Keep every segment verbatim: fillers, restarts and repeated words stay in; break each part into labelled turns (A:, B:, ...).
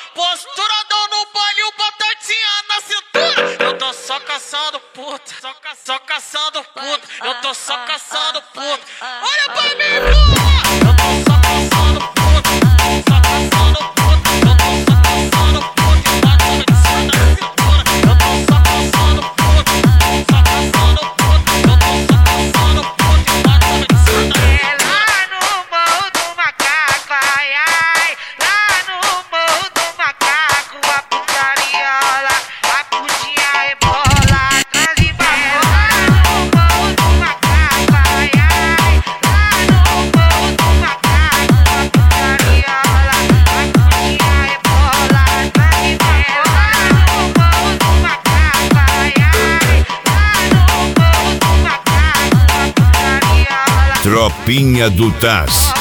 A: Posturadão no baile, o batatinha na cintura. Eu tô só caçando puta, só, ca só caçando puta. Eu tô só caçando puta. Olha pra mim, porra! Eu tô só caçando puta, só caçando puta. Eu tô só caçando puta e batatinha na cintura. Eu tô só caçando puta, só caçando puta. Eu tô só caçando puta e batatinha na cintura.
B: É lá no morro do macaco, ai ai. Lá no morro do macaco, a putaria rola, a putinha rebola, atrás e vai. Lá no morro do macaco, ai ai. Lá no morro do macaco, a putaria rola, a putinha rebola, atrás e vai. Lá no morro do macaco, ai ai. Lá no morro do macaco, a putaria rola.
C: Tropinha do Taz.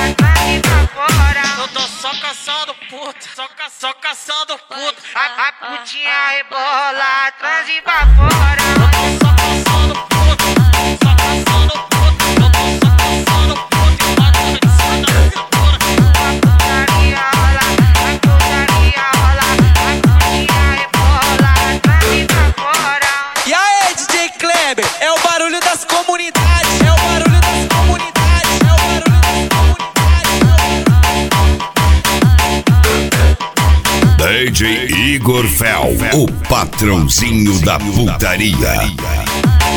A: Eu tô só caçando puta, só, ca só caçando puta.
B: A, a putinha rebola atrás e pra fora.
A: Eu tô só caçando puta, só caçando puta. Eu tô só caçando puta e batatinha na cintura.
B: A putaria rola, a putaria rola, a putinha rebola atrás e pra fora.
D: E aí, D J Kleber, é o barulho das comunidades, é o barulho das comunidades, é o barulho das comunidades.
C: D J Igor Fel, o patrãozinho da putaria.